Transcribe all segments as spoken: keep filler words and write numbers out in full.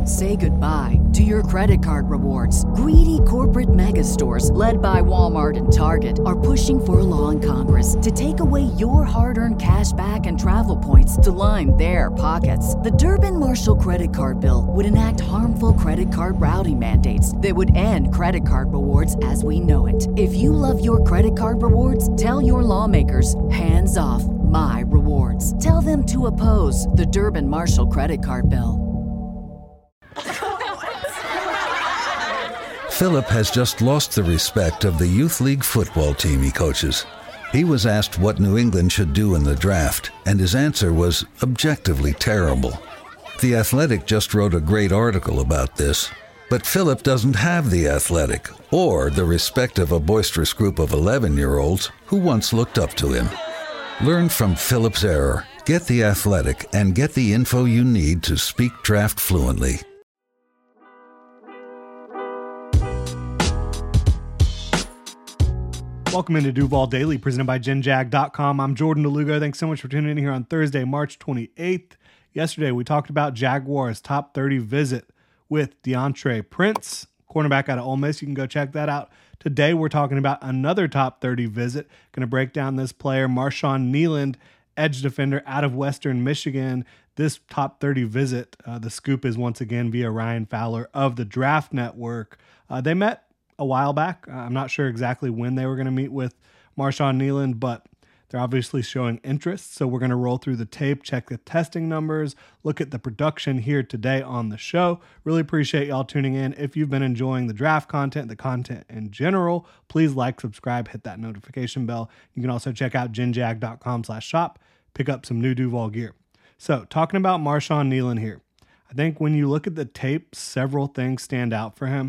Say goodbye to your credit card rewards. Greedy corporate mega stores, led by Walmart and Target, are pushing for a law in Congress to take away your hard-earned cash back and travel points to line their pockets. The Durbin-Marshall credit card bill would enact harmful credit card routing mandates that would end credit card rewards as we know it. If you love your credit card rewards, tell your lawmakers, hands off my rewards. Tell them to oppose the Durbin-Marshall credit card bill. Philip has just lost the respect of the youth league football team he coaches. He was asked what New England should do in the draft, and his answer was objectively terrible. The Athletic just wrote a great article about this, but Philip doesn't have the Athletic or the respect of a boisterous group of eleven-year-olds who once looked up to him. Learn from Philip's error, get the Athletic, and get the info you need to speak draft fluently. Welcome into Duval Daily, presented by Gen Jag dot com. I'm Jordan DeLugo. Thanks so much for tuning in here on Thursday, March twenty-eighth. Yesterday, we talked about Jaguars' top thirty visit with DeAndre Prince, cornerback out of Ole Miss. You can go check that out. Today, we're talking about another top thirty visit. Going to break down this player, Marshawn Kneeland, edge defender out of Western Michigan. This top thirty visit, uh, the scoop is once again via Ryan Fowler of the Draft Network. Uh, they met a while back. I'm not sure exactly when they were going to meet with Marshawn Kneeland, but they're obviously showing interest. So we're going to roll through the tape, check the testing numbers, look at the production here today on the show. Really appreciate y'all tuning in. If you've been enjoying the draft content, the content in general, please like, subscribe, hit that notification bell. You can also check out Gen Jag dot com slash shop, pick up some new Duval gear. So talking about Marshawn Kneeland here, I think when you look at the tape, several things stand out for him.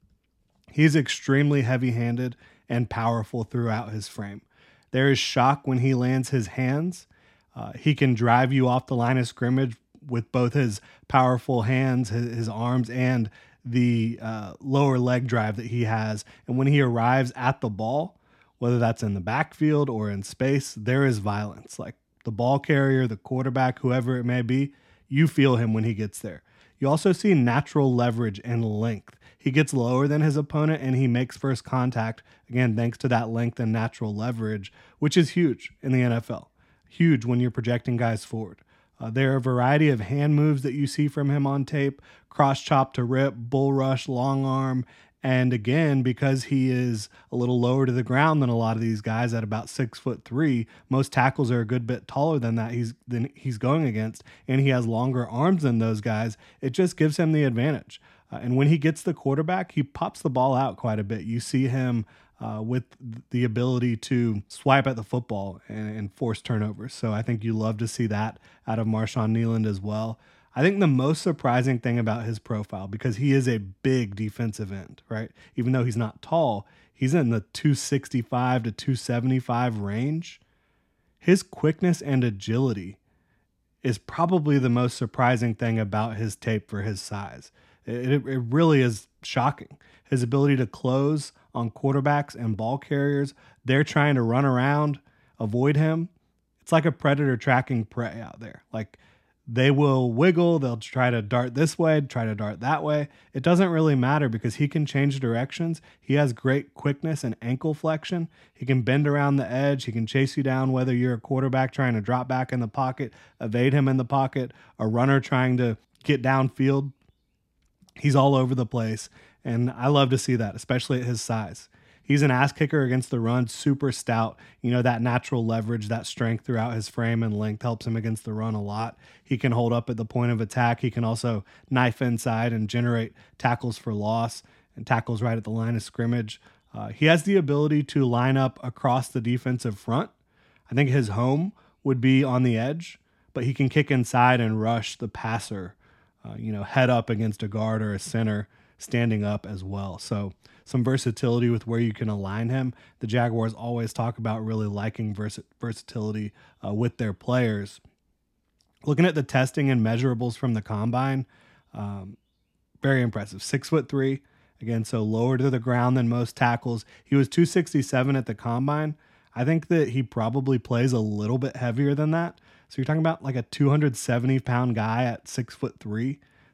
He's extremely heavy-handed and powerful throughout his frame. There is shock when he lands his hands. Uh, he can drive you off the line of scrimmage with both his powerful hands, his, his arms, and the uh, lower leg drive that he has. And when he arrives at the ball, whether that's in the backfield or in space, there is violence. Like the ball carrier, the quarterback, whoever it may be, you feel him when he gets there. You also see natural leverage and length. He gets lower than his opponent and he makes first contact, again, thanks to that length and natural leverage, which is huge in the N F L. Huge when you're projecting guys forward. Uh, there are a variety of hand moves that you see from him on tape, cross chop to rip, bull rush, long arm. And again, because he is a little lower to the ground than a lot of these guys at about six foot three, most tackles are a good bit taller than that he's than he's going against, and he has longer arms than those guys. It just gives him the advantage. Uh, and when he gets the quarterback, he pops the ball out quite a bit. You see him uh, with the ability to swipe at the football and, and force turnovers. So I think you love to see that out of Marshawn Kneeland as well. I think the most surprising thing about his profile, because he is a big defensive end, right? Even though he's not tall, he's in the two sixty-five to two seventy-five range. His quickness and agility is probably the most surprising thing about his tape for his size. It, it really is shocking. His ability to close on quarterbacks and ball carriers. They're trying to run around, avoid him. It's like a predator tracking prey out there. Like they will wiggle. They'll try to dart this way, try to dart that way. It doesn't really matter because he can change directions. He has great quickness and ankle flexion. He can bend around the edge. He can chase you down, whether you're a quarterback trying to drop back in the pocket, evade him in the pocket, a runner trying to get downfield. He's all over the place, and I love to see that, especially at his size. He's an ass kicker against the run, super stout. You know, that natural leverage, that strength throughout his frame and length helps him against the run a lot. He can hold up at the point of attack. He can also knife inside and generate tackles for loss and tackles right at the line of scrimmage. Uh, he has the ability to line up across the defensive front. I think his home would be on the edge, but he can kick inside and rush the passer, uh, you know, head up against a guard or a center, standing up as well. So some versatility with where you can align him. The Jaguars always talk about really liking vers- versatility uh, with their players. Looking at the testing and measurables from the combine, um, very impressive. Six foot three, again, so lower to the ground than most tackles. He was two sixty-seven at the combine. I think that he probably plays a little bit heavier than that. So you're talking about like a two hundred seventy pound guy at six foot three.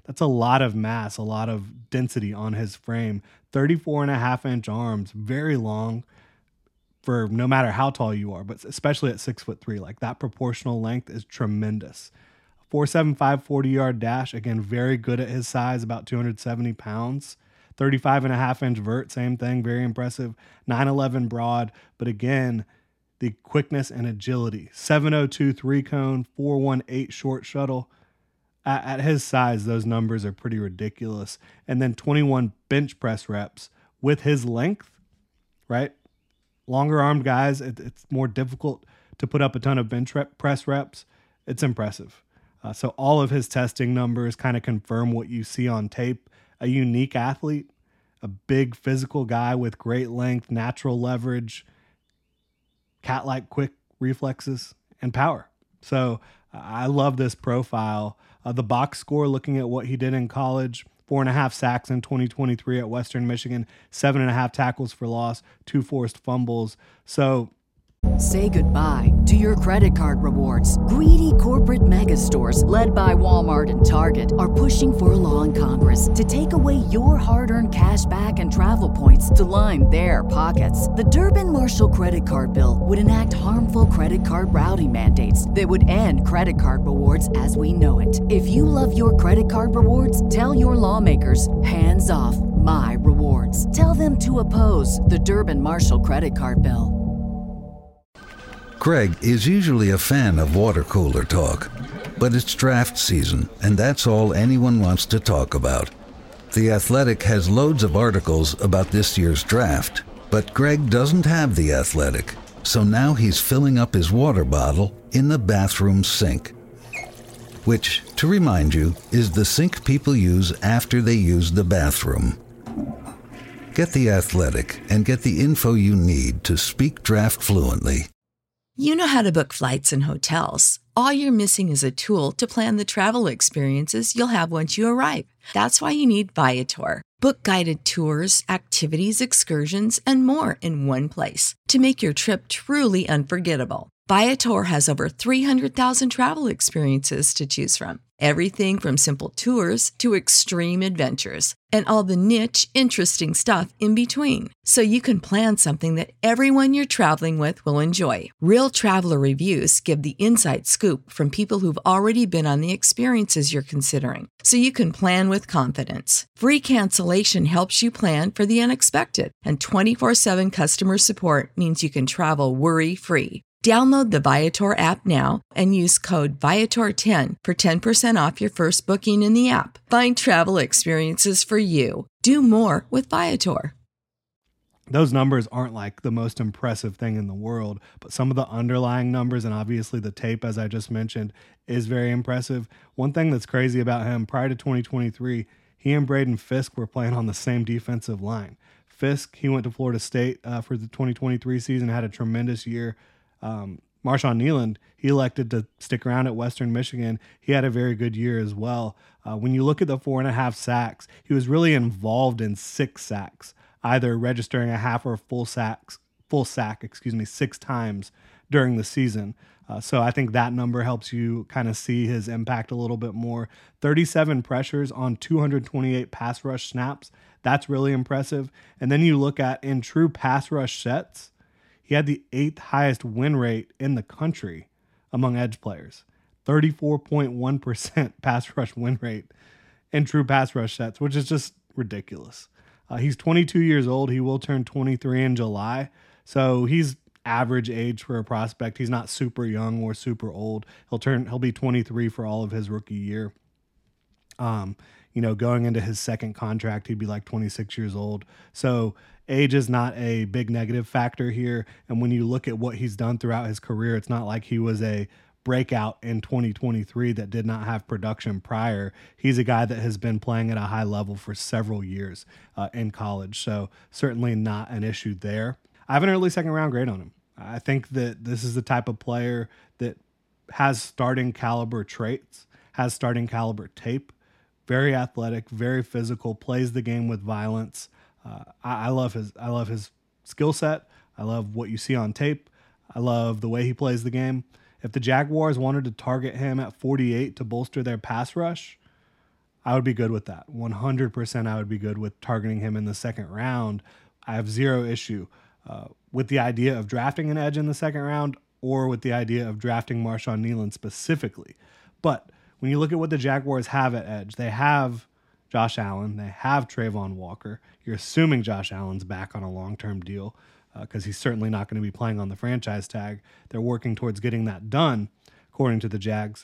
That's a lot of mass, a lot of density on his frame. thirty-four and a half inch arms, very long for no matter how tall you are, but especially at six foot three. Like that proportional length is tremendous. four seven five forty yard dash, again, very good at his size, about two hundred seventy pounds. thirty-five and a half inch vert, same thing, very impressive. nine eleven broad, but again, the quickness and agility. seven oh two three cone, four one eight short shuttle. At, at his size, those numbers are pretty ridiculous. And then twenty-one bench press reps with his length, right? Longer armed guys, it, it's more difficult to put up a ton of bench rep, press reps. It's impressive. Uh, so all of his testing numbers kind of confirm what you see on tape. A unique athlete, a big physical guy with great length, natural leverage, cat-like quick reflexes, and power. So uh, I love this profile. Uh, the box score, looking at what he did in college, four and a half sacks in twenty twenty-three at Western Michigan, seven and a half tackles for loss, two forced fumbles. So say goodbye to your credit card rewards. Greedy corporate mega stores, led by Walmart and Target, are pushing for a law in Congress to take away your hard-earned cash back and travel points to line their pockets. The Durbin-Marshall credit card bill would enact harmful credit card routing mandates that would end credit card rewards as we know it. If you love your credit card rewards, tell your lawmakers, hands off my rewards. Tell them to oppose the Durbin-Marshall credit card bill. Greg is usually a fan of water cooler talk, but it's draft season, and that's all anyone wants to talk about. The Athletic has loads of articles about this year's draft, but Greg doesn't have The Athletic, so now he's filling up his water bottle in the bathroom sink. Which, to remind you, is the sink people use after they use the bathroom. Get The Athletic and get the info you need to speak draft fluently. You know how to book flights and hotels. All you're missing is a tool to plan the travel experiences you'll have once you arrive. That's why you need Viator. Book guided tours, activities, excursions, and more in one place to make your trip truly unforgettable. Viator has over three hundred thousand travel experiences to choose from. Everything from simple tours to extreme adventures and all the niche, interesting stuff in between. So you can plan something that everyone you're traveling with will enjoy. Real traveler reviews give the inside scoop from people who've already been on the experiences you're considering. So you can plan with confidence. Free cancellation helps you plan for the unexpected. And twenty-four seven customer support means you can travel worry-free. Download the Viator app now and use code Viator ten for ten percent off your first booking in the app. Find travel experiences for you. Do more with Viator. Those numbers aren't like the most impressive thing in the world, but some of the underlying numbers and obviously the tape, as I just mentioned, is very impressive. One thing that's crazy about him, prior to twenty twenty-three, he and Braden Fisk were playing on the same defensive line. Fisk, he went to Florida State uh, for the twenty twenty-three season, had a tremendous year. Um, Marshawn Kneeland, he elected to stick around at Western Michigan. He had a very good year as well. Uh, when you look at the four and a half sacks, he was really involved in six sacks, either registering a half or full sacks, full sack, excuse me, six times during the season. Uh, so I think that number helps you kind of see his impact a little bit more. thirty-seven pressures on two hundred twenty-eight pass rush snaps. That's really impressive. And then you look at in true pass rush sets, he had the eighth highest win rate in the country among edge players. thirty-four point one percent pass rush win rate in true pass rush sets, which is just ridiculous. Uh, he's twenty-two years old. He will turn twenty-three in July. So he's average age for a prospect. He's not super young or super old. He'll turn, he'll be twenty-three for all of his rookie year. Um, you know, going into his second contract, he'd be like twenty-six years old. So age is not a big negative factor here. And when you look at what he's done throughout his career, it's not like he was a breakout in twenty twenty-three that did not have production prior. He's a guy that has been playing at a high level for several years uh, in college. So certainly not an issue there. I have an early second round grade on him. I think that this is the type of player that has starting caliber traits, has starting caliber tape, very athletic, very physical, plays the game with violence. Uh, I, I love his I love his skill set. I love what you see on tape. I love the way he plays the game. If the Jaguars wanted to target him at forty-eight to bolster their pass rush, I would be good with that. one hundred percent I would be good with targeting him in the second round. I have zero issue uh, with the idea of drafting an edge in the second round or with the idea of drafting Marshawn Kneeland specifically. But when you look at what the Jaguars have at edge, they have Josh Allen, they have Trayvon Walker. You're assuming Josh Allen's back on a long-term deal because uh, he's certainly not going to be playing on the franchise tag. They're working towards getting that done, according to the Jags.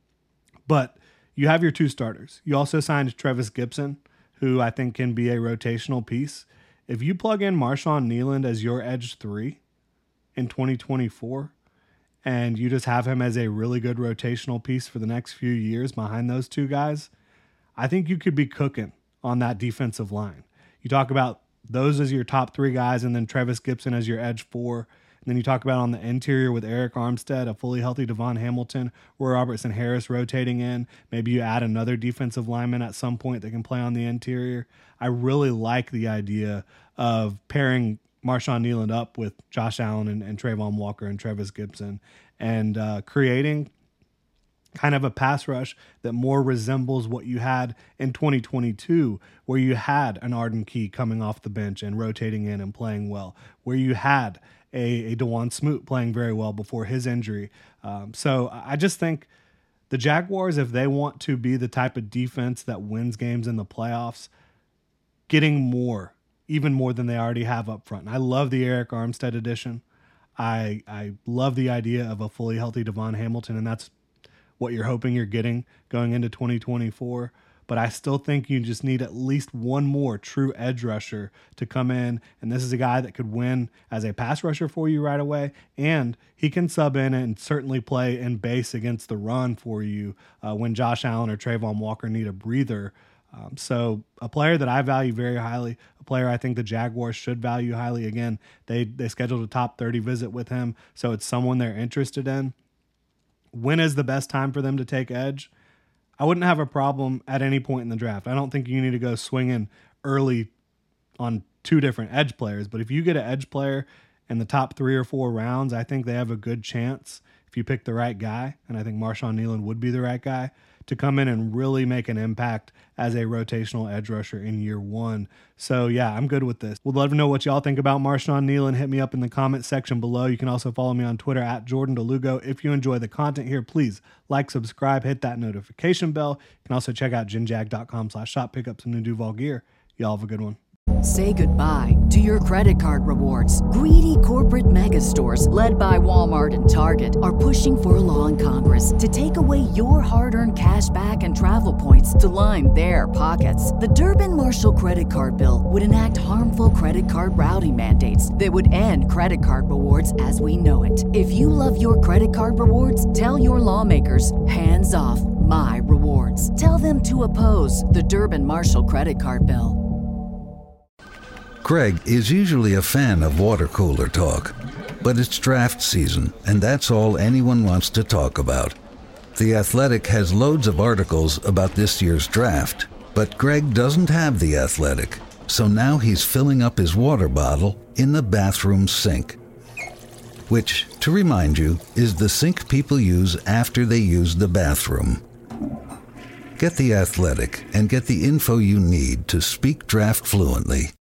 But you have your two starters. You also signed Trevis Gipson, who I think can be a rotational piece. If you plug in Marshawn Kneeland as your edge three in twenty twenty-four, and you just have him as a really good rotational piece for the next few years behind those two guys, I think you could be cooking on that defensive line. You talk about those as your top three guys and then Trevis Gipson as your edge four. And then you talk about on the interior with Eric Armstead, a fully healthy Devon Hamilton, Roy Robertson Harris rotating in. Maybe you add another defensive lineman at some point that can play on the interior. I really like the idea of pairing Marshawn Kneeland up with Josh Allen and, and Trayvon Walker and Trevis Gipson and uh, creating kind of a pass rush that more resembles what you had in twenty twenty-two, where you had an Arden Key coming off the bench and rotating in and playing well, where you had a, a DeJuan Smoot playing very well before his injury. Um, so I just think the Jaguars, if they want to be the type of defense that wins games in the playoffs, getting more, even more than they already have up front. And I love the Eric Armstead addition. I I love the idea of a fully healthy Devon Hamilton, and that's what you're hoping you're getting going into twenty twenty-four. But I still think you just need at least one more true edge rusher to come in. And this is a guy that could win as a pass rusher for you right away. And he can sub in and certainly play in base against the run for you uh, when Josh Allen or Trayvon Walker need a breather. Um, so a player that I value very highly, a player I think the Jaguars should value highly. Again, they, they scheduled a top thirty visit with him. So it's someone they're interested in. When is the best time for them to take edge? I wouldn't have a problem at any point in the draft. I don't think you need to go swinging early on two different edge players, but if you get an edge player in the top three or four rounds, I think they have a good chance, if you pick the right guy, and I think Marshawn Kneeland would be the right guy, to come in and really make an impact as a rotational edge rusher in year one. So yeah, I'm good with this. Would love to know what y'all think about Marshawn Kneeland. Hit me up in the comment section below. You can also follow me on Twitter at Jordan DeLugo. If you enjoy the content here, please like, subscribe, hit that notification bell. You can also check out genjag.com slash shop, pick up some new Duval gear. Y'all have a good one. Say goodbye to your credit card rewards. Greedy corporate mega stores, led by Walmart and Target, are pushing for a law in Congress to take away your hard-earned cash back and travel points to line their pockets. The Durbin-Marshall credit card bill would enact harmful credit card routing mandates that would end credit card rewards as we know it. If you love your credit card rewards, tell your lawmakers, hands off my rewards. Tell them to oppose the Durbin-Marshall credit card bill. Greg is usually a fan of water cooler talk, but it's draft season, and that's all anyone wants to talk about. The Athletic has loads of articles about this year's draft, but Greg doesn't have The Athletic, so now he's filling up his water bottle in the bathroom sink. Which, to remind you, is the sink people use after they use the bathroom. Get The Athletic and get the info you need to speak draft fluently